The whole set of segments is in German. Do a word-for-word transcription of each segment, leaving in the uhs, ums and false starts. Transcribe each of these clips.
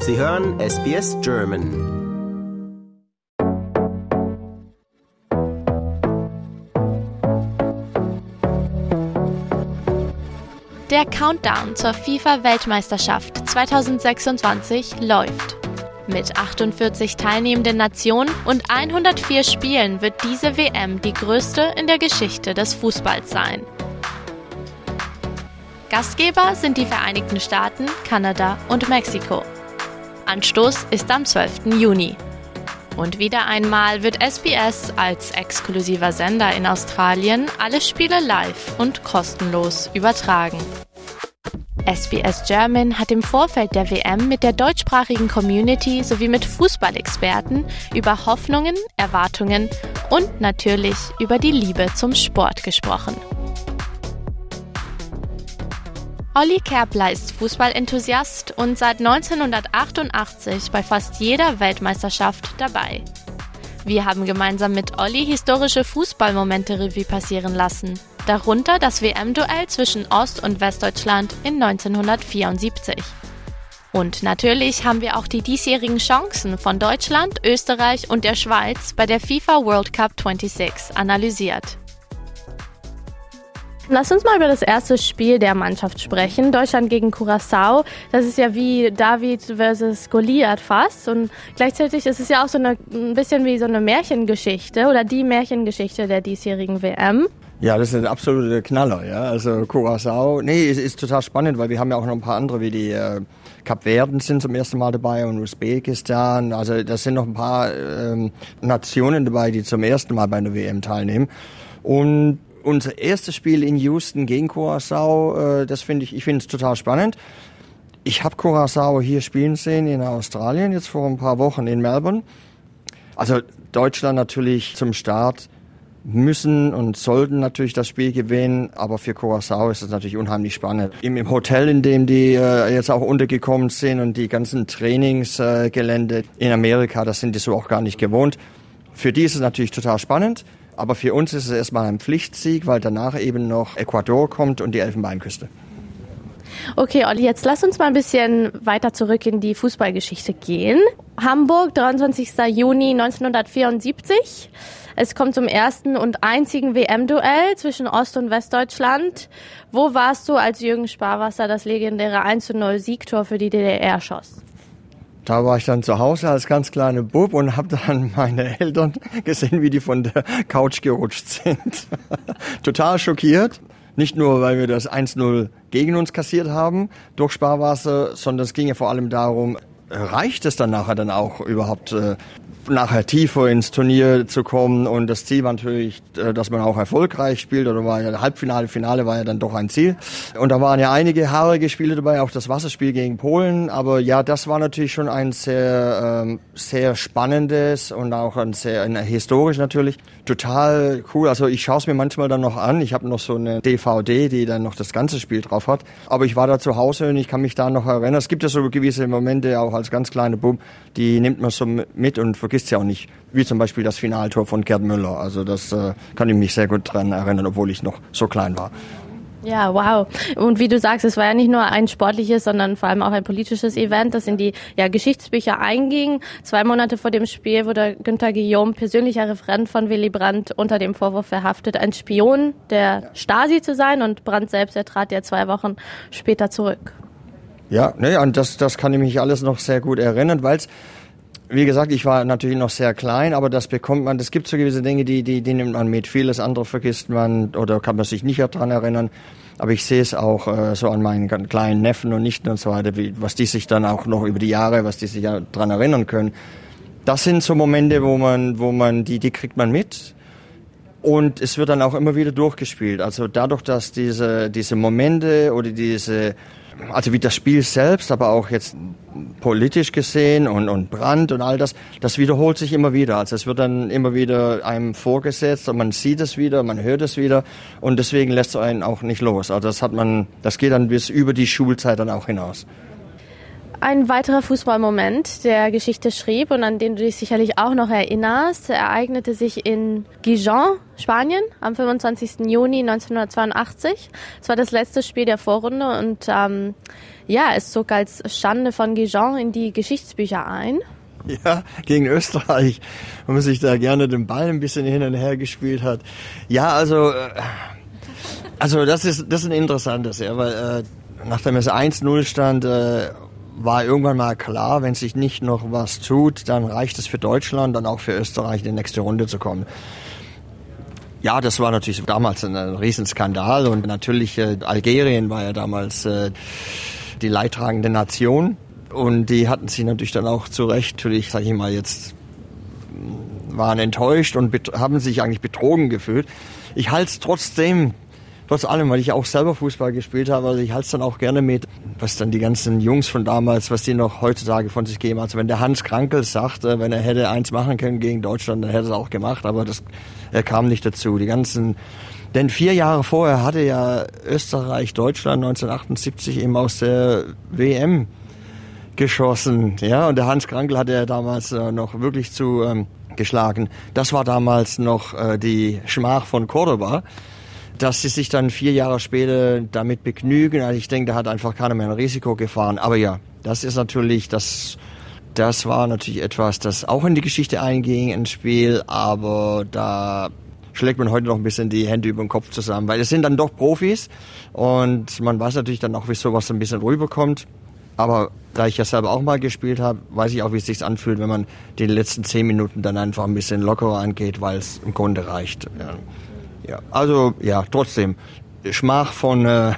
Sie hören S B S German. Der Countdown zur FIFA-Weltmeisterschaft zweitausendsechsundzwanzig läuft. Mit achtundvierzig teilnehmenden Nationen und hundertvier Spielen wird diese W M die größte in der Geschichte des Fußballs sein. Gastgeber sind die Vereinigten Staaten, Kanada und Mexiko. Anstoß ist am zwölften Juni. Und wieder einmal wird S B S als exklusiver Sender in Australien alle Spiele live und kostenlos übertragen. S B S German hat im Vorfeld der W M mit der deutschsprachigen Community sowie mit Fußballexperten über Hoffnungen, Erwartungen und natürlich über die Liebe zum Sport gesprochen. Olli Kerbler ist Fußballenthusiast und seit neunzehnhundertachtundachtzig bei fast jeder Weltmeisterschaft dabei. Wir haben gemeinsam mit Olli historische Fußballmomente Revue passieren lassen, darunter das W M-Duell zwischen Ost- und Westdeutschland in neunzehnhundertvierundsiebzig. Und natürlich haben wir auch die diesjährigen Chancen von Deutschland, Österreich und der Schweiz bei der FIFA World Cup sechsundzwanzig analysiert. Lass uns mal über das erste Spiel der Mannschaft sprechen. Deutschland gegen Curaçao. Das ist ja wie David versus Goliath fast. Und gleichzeitig ist es ja auch so eine, ein bisschen wie so eine Märchengeschichte oder die Märchengeschichte der diesjährigen W M. Ja, das ist ein absoluter Knaller, ja. Also Curaçao, nee, es ist total spannend, weil wir haben ja auch noch ein paar andere, wie die äh, Kapverden sind zum ersten Mal dabei und Usbekistan. Also das sind noch ein paar ähm, Nationen dabei, die zum ersten Mal bei einer W M teilnehmen. Und unser erstes Spiel in Houston gegen Curaçao, äh, das finde ich, ich finde es total spannend. Ich habe Curaçao hier spielen sehen in Australien, jetzt vor ein paar Wochen in Melbourne. Also Deutschland natürlich zum Start müssen und sollten natürlich das Spiel gewinnen, aber für Curaçao ist es natürlich unheimlich spannend. Im, im Hotel, in dem die äh, jetzt auch untergekommen sind und die ganzen Trainingsgelände äh, in Amerika, das sind die so auch gar nicht gewohnt. Für die ist es natürlich total spannend. Aber für uns ist es erstmal ein Pflichtsieg, weil danach eben noch Ecuador kommt und die Elfenbeinküste. Okay, Olli, jetzt lass uns mal ein bisschen weiter zurück in die Fußballgeschichte gehen. Hamburg, dreiundzwanzigsten Juni neunzehnhundertvierundsiebzig. Es kommt zum ersten und einzigen W M-Duell zwischen Ost- und Westdeutschland. Wo warst du, als Jürgen Sparwasser das legendäre eins zu null Siegtor für die D D R schoss? Da war ich dann zu Hause als ganz kleiner Bub und habe dann meine Eltern gesehen, wie die von der Couch gerutscht sind. Total schockiert. Nicht nur, weil wir das eins null gegen uns kassiert haben durch Sparwasser, sondern es ging ja vor allem darum, reicht es dann nachher dann auch überhaupt äh, nachher tiefer ins Turnier zu kommen, und das Ziel war natürlich, dass man auch erfolgreich spielt, oder war ja Halbfinale, Finale war ja dann doch ein Ziel. Und da waren ja einige haarige Spiele dabei, auch das Wasserspiel gegen Polen, aber ja, das war natürlich schon ein sehr, ähm, sehr spannendes und auch ein sehr, ein, historisch natürlich, total cool. Also ich schaue es mir manchmal dann noch an, ich habe noch so eine D V D, die dann noch das ganze Spiel drauf hat, aber ich war da zu Hause und ich kann mich da noch erinnern. Es gibt ja so gewisse Momente, auch als ganz kleiner Bub, die nimmt man so mit und vergisst ja auch nicht, wie zum Beispiel das Finaltor von Gerd Müller. Also das äh, kann ich mich sehr gut dran erinnern, obwohl ich noch so klein war. Ja, wow. Und wie du sagst, es war ja nicht nur ein sportliches, sondern vor allem auch ein politisches Event, das in die ja, Geschichtsbücher einging. Zwei Monate vor dem Spiel wurde Günther Guillaume, persönlicher Referent von Willy Brandt, unter dem Vorwurf verhaftet, ein Spion der Stasi zu sein, und Brandt selbst, er trat ja zwei Wochen später zurück. Ja, ne, an das, das kann ich mich alles noch sehr gut erinnern, weil es, wie gesagt, ich war natürlich noch sehr klein, aber das bekommt man, es gibt so gewisse Dinge, die, die, die nimmt man mit. Vieles andere vergisst man oder kann man sich nicht daran erinnern. Aber ich sehe es auch äh, so an meinen kleinen Neffen und Nichten und so weiter, wie, was die sich dann auch noch über die Jahre, was die sich ja dran erinnern können. Das sind so Momente, wo man, wo man, die, die kriegt man mit. Und es wird dann auch immer wieder durchgespielt. Also dadurch, dass diese, diese Momente oder diese, also wie das Spiel selbst, aber auch jetzt politisch gesehen und, und Brand und all das, das wiederholt sich immer wieder. Also es wird dann immer wieder einem vorgesetzt und man sieht es wieder, man hört es wieder, und deswegen lässt es einen auch nicht los. Also das hat man, das geht dann bis über die Schulzeit dann auch hinaus. Ein weiterer Fußballmoment, der Geschichte schrieb und an den du dich sicherlich auch noch erinnerst, ereignete sich in Gijón, Spanien, am fünfundzwanzigsten Juni neunzehnhundertzweiundachtzig. Es war das letzte Spiel der Vorrunde und ähm, ja, es zog als Schande von Gijón in die Geschichtsbücher ein. Ja, gegen Österreich, wo man sich da gerne den Ball ein bisschen hin und her gespielt hat. Ja, also, also das ist das ist ein interessantes, ja, weil äh, nachdem es eins null stand, äh, war irgendwann mal klar, wenn sich nicht noch was tut, dann reicht es für Deutschland, dann auch für Österreich in die nächste Runde zu kommen. Ja, das war natürlich damals ein, ein Riesenskandal und natürlich äh, Algerien war ja damals äh, die leidtragende Nation und die hatten sich natürlich dann auch zu Recht, natürlich, sag ich mal jetzt, waren enttäuscht und bet- haben sich eigentlich betrogen gefühlt. Ich halte es trotzdem Trotz allem, weil ich auch selber Fußball gespielt habe, also ich halte es dann auch gerne mit, was dann die ganzen Jungs von damals, was die noch heutzutage von sich geben. Also wenn der Hans Krankl sagt, wenn er hätte eins machen können gegen Deutschland, dann hätte er es auch gemacht, aber das, er kam nicht dazu. Die ganzen, denn vier Jahre vorher hatte ja Österreich Deutschland neunzehnhundertachtundsiebzig eben aus der W M geschossen, ja, und der Hans Krankl hatte ja damals äh, noch wirklich zu ähm, geschlagen. Das war damals noch äh, die Schmach von Cordoba. Dass sie sich dann vier Jahre später damit begnügen. Also ich denke, da hat einfach keiner mehr ein Risiko gefahren. Aber ja, das ist natürlich, das, das war natürlich etwas, das auch in die Geschichte einging, ins Spiel. Aber da schlägt man heute noch ein bisschen die Hände über den Kopf zusammen. Weil es sind dann doch Profis und man weiß natürlich dann auch, wie sowas ein bisschen rüberkommt. Aber da ich ja selber auch mal gespielt habe, weiß ich auch, wie es sich anfühlt, wenn man die letzten zehn Minuten dann einfach ein bisschen lockerer angeht, weil es im Grunde reicht. Ja. Ja, also ja, trotzdem Schmach von äh,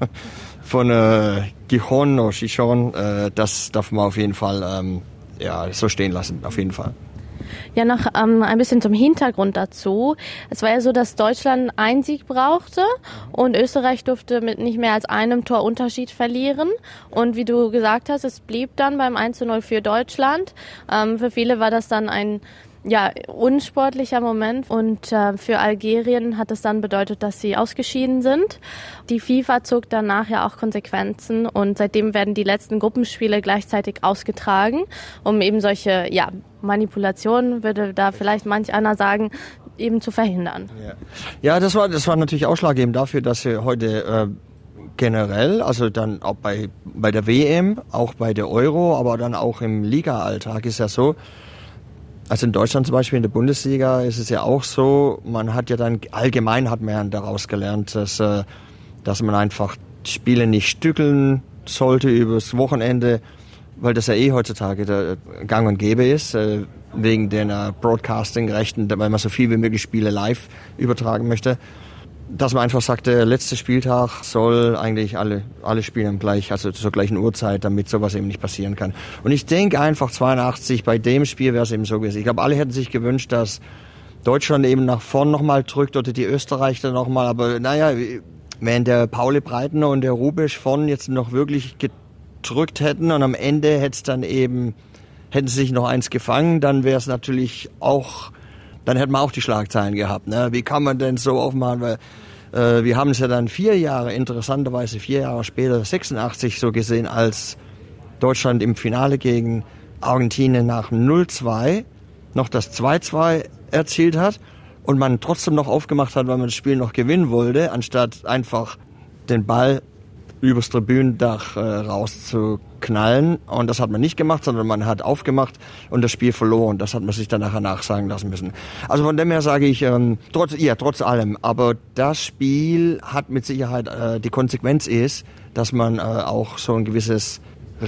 von äh, Gijón oder Gijón, äh, das darf man auf jeden Fall ähm, ja so stehen lassen, auf jeden Fall. Ja, noch ähm, ein bisschen zum Hintergrund dazu. Es war ja so, dass Deutschland einen Sieg brauchte und Österreich durfte mit nicht mehr als einem Tor Unterschied verlieren. Und wie du gesagt hast, es blieb dann beim eins zu null für Deutschland. Ähm, für viele war das dann ein ja, unsportlicher Moment und äh, für Algerien hat es dann bedeutet, dass sie ausgeschieden sind. Die FIFA zog danach ja auch Konsequenzen und seitdem werden die letzten Gruppenspiele gleichzeitig ausgetragen, um eben solche ja, Manipulationen, würde da vielleicht manch einer sagen, eben zu verhindern. Ja, ja das war das war natürlich ausschlaggebend dafür, dass wir heute äh, generell, also dann auch bei bei der W M, auch bei der Euro, aber dann auch im Liga-Alltag ist ja so. Also in Deutschland zum Beispiel in der Bundesliga ist es ja auch so, man hat ja dann, allgemein hat man ja daraus gelernt, dass, dass man einfach Spiele nicht stückeln sollte übers Wochenende, weil das ja eh heutzutage der Gang und Gäbe ist, wegen den Broadcasting-Rechten, weil man so viel wie möglich Spiele live übertragen möchte. Dass man einfach sagt, der letzte Spieltag soll eigentlich alle alle spielen gleich, also zur gleichen Uhrzeit, damit sowas eben nicht passieren kann. Und ich denke einfach zweiundachtzig, bei dem Spiel wäre es eben so gewesen. Ich glaube, alle hätten sich gewünscht, dass Deutschland eben nach vorn nochmal drückt oder die Österreicher nochmal. Aber naja, wenn der Pauli Breitner und der Rubisch vorn jetzt noch wirklich gedrückt hätten und am Ende hätte es dann eben, hätten sie sich noch eins gefangen, dann wäre es natürlich auch... Dann hätten wir auch die Schlagzeilen gehabt. Ne? Wie kann man denn so aufmachen? Weil äh, wir haben es ja dann vier Jahre, interessanterweise vier Jahre später, sechsundachtzig so gesehen, als Deutschland im Finale gegen Argentinien nach null zwei noch das zwei zwei erzielt hat und man trotzdem noch aufgemacht hat, weil man das Spiel noch gewinnen wollte, anstatt einfach den Ball übers Tribünendach äh, rauszuknallen. Und das hat man nicht gemacht, sondern man hat aufgemacht und das Spiel verloren. Das hat man sich dann nachher nachsagen lassen müssen. Also von dem her sage ich, ähm, trotz, ja, trotz allem, aber das Spiel hat mit Sicherheit, äh, die Konsequenz ist, dass man äh, auch so ein gewisses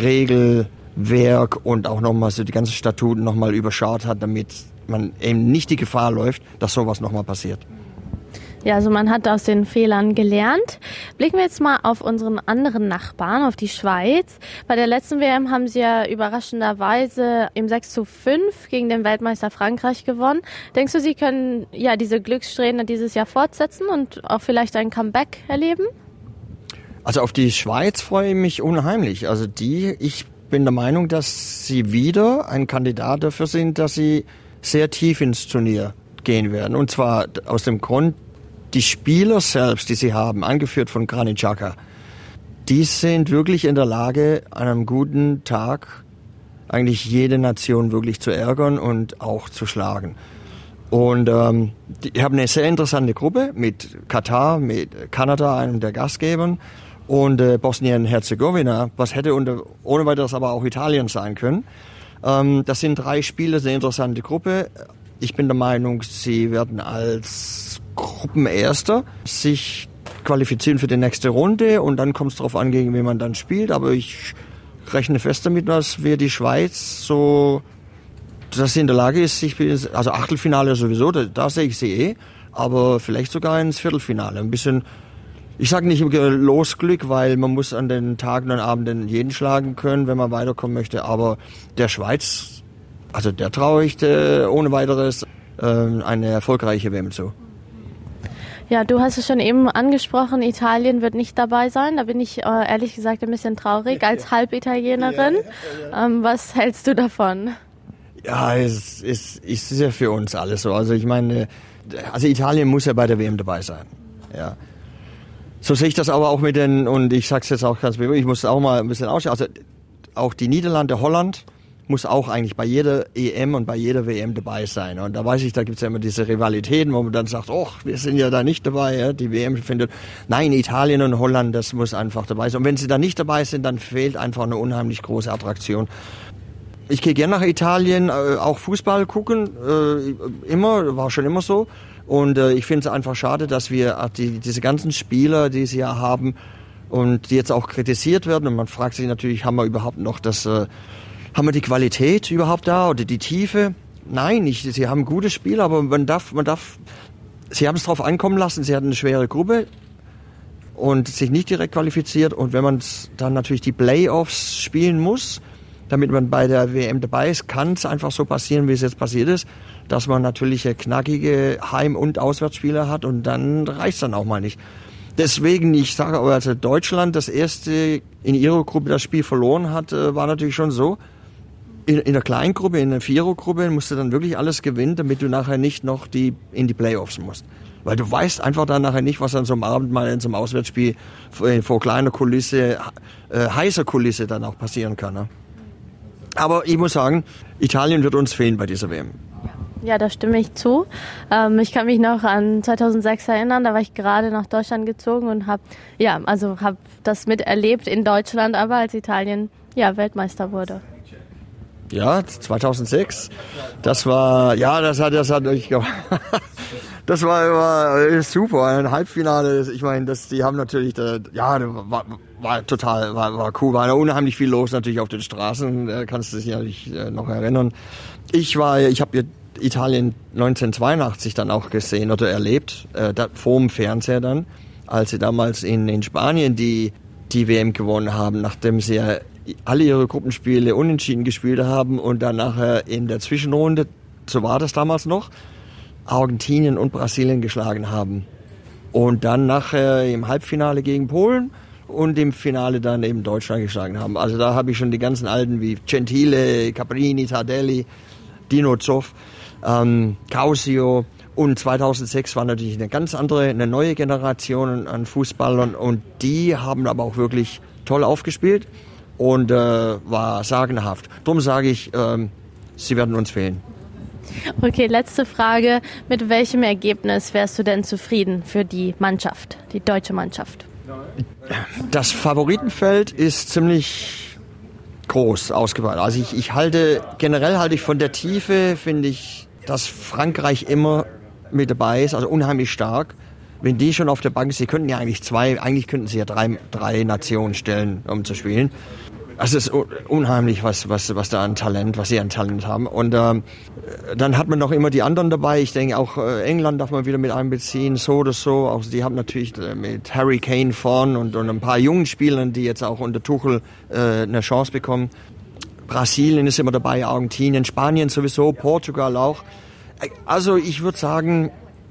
Regelwerk und auch nochmal so die ganzen Statuten nochmal überschaut hat, damit man eben nicht die Gefahr läuft, dass sowas nochmal passiert. Ja, also man hat aus den Fehlern gelernt. Blicken wir jetzt mal auf unseren anderen Nachbarn, auf die Schweiz. Bei der letzten W M haben sie ja überraschenderweise im sechs zu fünf gegen den Weltmeister Frankreich gewonnen. Denkst du, sie können ja diese Glückssträhne dieses Jahr fortsetzen und auch vielleicht ein Comeback erleben? Also auf die Schweiz freue ich mich unheimlich. Also die, ich bin der Meinung, dass sie wieder ein Kandidat dafür sind, dass sie sehr tief ins Turnier gehen werden. Und zwar aus dem Grund, die Spieler selbst, die sie haben, angeführt von Granit Xhaka, die sind wirklich in der Lage, an einem guten Tag eigentlich jede Nation wirklich zu ärgern und auch zu schlagen. Und ähm, die haben eine sehr interessante Gruppe mit Katar, mit Kanada, einem der Gastgebern, und äh, Bosnien-Herzegowina, was hätte unter, ohne weiteres aber auch Italien sein können. Ähm, das sind drei Spiele, eine interessante Gruppe. Ich bin der Meinung, sie werden als Gruppenerster sich qualifizieren für die nächste Runde und dann kommt es darauf an, gegen wen man dann spielt. Aber ich rechne fest damit, dass wir die Schweiz so, dass sie in der Lage ist, sich, also Achtelfinale sowieso, da, da sehe ich sie eh, aber vielleicht sogar ins Viertelfinale. Ein bisschen, ich sage nicht Losglück, weil man muss an den Tagen und Abenden jeden schlagen können, wenn man weiterkommen möchte. Aber der Schweiz, also der traue ich ohne weiteres äh, eine erfolgreiche W M zu. Ja, du hast es schon eben angesprochen, Italien wird nicht dabei sein. Da bin ich äh, ehrlich gesagt ein bisschen traurig als Halbitalienerin. Ja, ja, ja. Ähm, was hältst du davon? Ja, es ist, es ist ja für uns alles so. Also ich meine, also Italien muss ja bei der W M dabei sein. Ja. So sehe ich das aber auch mit den, und ich sag's jetzt auch ganz bewusst, ich muss auch mal ein bisschen ausschauen. Also auch die Niederlande, Holland muss auch eigentlich bei jeder E M und bei jeder W M dabei sein. Und da weiß ich, da gibt's ja immer diese Rivalitäten, wo man dann sagt, oh, wir sind ja da nicht dabei, ja, die W M findet. Nein, Italien und Holland, das muss einfach dabei sein. Und wenn sie da nicht dabei sind, dann fehlt einfach eine unheimlich große Attraktion. Ich gehe gerne nach Italien, äh, auch Fußball gucken, äh, immer, war schon immer so. Und äh, ich finde es einfach schade, dass wir die, diese ganzen Spieler, die sie ja haben und die jetzt auch kritisiert werden, und man fragt sich natürlich, haben wir überhaupt noch das, äh, haben wir die Qualität überhaupt da oder die Tiefe? Nein, ich, sie haben gute Spieler, aber man darf, man darf, sie haben es drauf ankommen lassen, sie hatten eine schwere Gruppe und sich nicht direkt qualifiziert. Und wenn man dann natürlich die Playoffs spielen muss, damit man bei der W M dabei ist, kann es einfach so passieren, wie es jetzt passiert ist, dass man natürlich knackige Heim- und Auswärtsspiele hat und dann reicht es dann auch mal nicht. Deswegen, ich sage aber, also Deutschland das erste in ihrer Gruppe das Spiel verloren hat, war natürlich schon so. In, in einer kleinen Gruppe, in einer Vierergruppe musst du dann wirklich alles gewinnen, damit du nachher nicht noch die in die Playoffs musst. Weil du weißt einfach dann nachher nicht, was an so einem Abend mal in so einem Auswärtsspiel vor, vor kleiner Kulisse, äh, heißer Kulisse dann auch passieren kann. Ne? Aber ich muss sagen, Italien wird uns fehlen bei dieser W M. Ja, da stimme ich zu. Ähm, ich kann mich noch an zweitausendsechs erinnern, da war ich gerade nach Deutschland gezogen und habe ja, also habe das miterlebt in Deutschland, aber als Italien ja Weltmeister wurde. Ja, zweitausendsechs. Das war, ja, das hat, das hat, ich glaube, das war, war super, ein Halbfinale. Ich meine, das, die haben natürlich, da, ja, war, war total, war, war cool, war unheimlich viel los natürlich auf den Straßen. Da kannst du dich natürlich noch erinnern. Ich war, ich habe Italien neunzehnhundertzweiundachtzig dann auch gesehen oder erlebt, äh, da, vor dem Fernseher dann, als sie damals in, in Spanien die die W M gewonnen haben, nachdem sie ja alle ihre Gruppenspiele unentschieden gespielt haben und dann nachher in der Zwischenrunde, so war das damals noch, Argentinien und Brasilien geschlagen haben. Und dann nachher im Halbfinale gegen Polen und im Finale dann eben Deutschland geschlagen haben. Also da habe ich schon die ganzen Alten wie Gentile, Caprini, Tardelli, Dino Zoff, ähm, Causio. Und zweitausendsechs war natürlich eine ganz andere, eine neue Generation an Fußballern und die haben aber auch wirklich toll aufgespielt und äh, war sagenhaft. Darum sage ich, äh, sie werden uns fehlen. Okay, letzte Frage. Mit welchem Ergebnis wärst du denn zufrieden für die Mannschaft, die deutsche Mannschaft? Das Favoritenfeld ist ziemlich groß ausgebaut. Also ich, ich halte, generell halte ich von der Tiefe, finde ich, dass Frankreich immer mit dabei ist, also unheimlich stark. Wenn die schon auf der Bank sind, sie könnten ja eigentlich zwei, eigentlich könnten sie ja drei, drei Nationen stellen, um zu spielen. Also es ist unheimlich, was, was, was da an Talent, was sie an Talent haben. Und ähm, dann hat man noch immer die anderen dabei. Ich denke auch äh, England darf man wieder mit einbeziehen, so oder so. Auch die haben natürlich äh, mit Harry Kane vorn und, und ein paar jungen Spielern, die jetzt auch unter Tuchel äh, eine Chance bekommen. Brasilien ist immer dabei, Argentinien, Spanien sowieso, Portugal auch. Also ich würde sagen,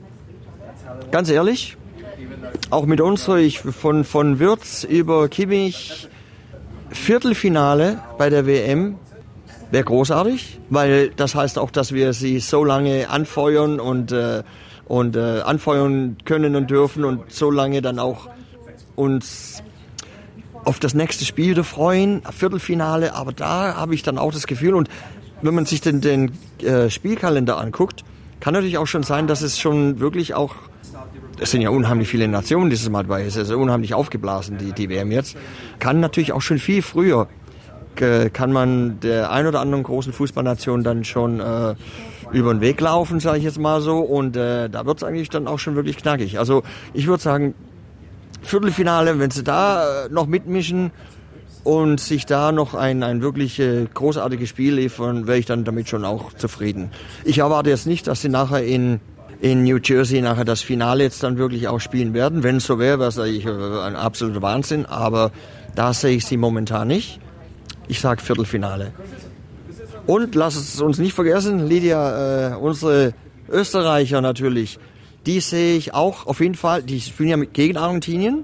ganz ehrlich, auch mit unserer, ich, von, von Wirtz über Kimmich, Viertelfinale bei der W M wäre großartig, weil das heißt auch, dass wir sie so lange anfeuern und, äh, und äh, anfeuern können und dürfen und so lange dann auch uns auf das nächste Spiel wieder freuen, Viertelfinale, aber da habe ich dann auch das Gefühl, und wenn man sich den, den äh, Spielkalender anguckt, kann natürlich auch schon sein, dass es schon wirklich auch, es sind ja unheimlich viele Nationen dieses Mal dabei, es ist also unheimlich aufgeblasen, die, die W M jetzt, kann natürlich auch schon viel früher, äh, kann man der ein oder anderen großen Fußballnation dann schon äh, über den Weg laufen, sage ich jetzt mal so, und äh, da wird es eigentlich dann auch schon wirklich knackig. Also ich würde sagen, Viertelfinale, wenn sie da äh, noch mitmischen und sich da noch ein, ein wirklich äh, großartiges Spiel liefern, wäre ich dann damit schon auch zufrieden. Ich erwarte jetzt nicht, dass sie nachher in, in New Jersey nachher das Finale jetzt dann wirklich auch spielen werden. Wenn es so wäre, wäre es eigentlich ein absoluter Wahnsinn, aber da sehe ich sie momentan nicht. Ich sage Viertelfinale. Und lass es uns nicht vergessen, Lydia, äh, unsere Österreicher natürlich, die sehe ich auch auf jeden Fall, die spielen ja gegen Argentinien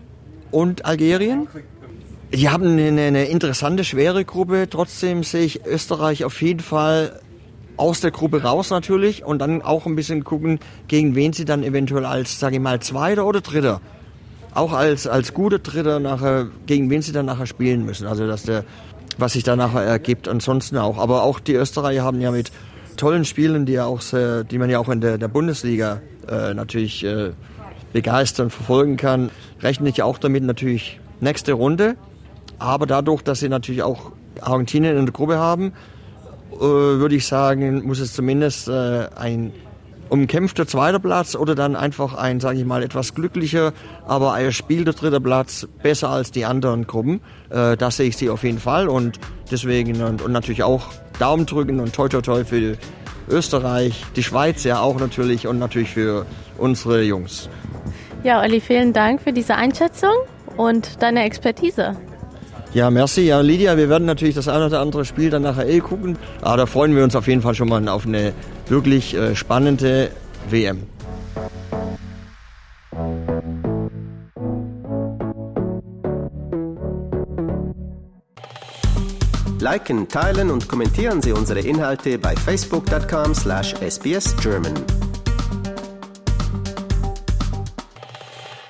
und Algerien. Die haben eine, eine interessante, schwere Gruppe. Trotzdem sehe ich Österreich auf jeden Fall aus der Gruppe raus natürlich und dann auch ein bisschen gucken, gegen wen sie dann eventuell als, sage ich mal, Zweiter oder Dritter, auch als, als guter Dritter nachher, gegen wen sie dann nachher spielen müssen. Also dass der, was sich da nachher ergibt, ansonsten auch. Aber auch die Österreicher haben ja mit tollen Spielen, die ja auch sehr, die man ja auch in der, der Bundesliga äh, natürlich äh, begeistern, verfolgen kann, rechne ich auch damit natürlich nächste Runde. Aber dadurch, dass sie natürlich auch Argentinien in der Gruppe haben, äh, würde ich sagen, muss es zumindest äh, ein umkämpfter zweiter Platz oder dann einfach ein, sage ich mal, etwas glücklicher, aber ein spielter dritter Platz besser als die anderen Gruppen. Äh, da sehe ich sie auf jeden Fall und deswegen und, und natürlich auch Daumen drücken und toi toi toi für Österreich, die Schweiz ja auch natürlich und natürlich für unsere Jungs. Ja, Olli, vielen Dank für diese Einschätzung und deine Expertise. Ja, merci. Ja, Lydia, wir werden natürlich das eine oder andere Spiel dann nachher eh gucken. Aber da freuen wir uns auf jeden Fall schon mal auf eine wirklich äh, spannende W M. Liken, teilen und kommentieren Sie unsere Inhalte bei facebook punkt com slash S B S German.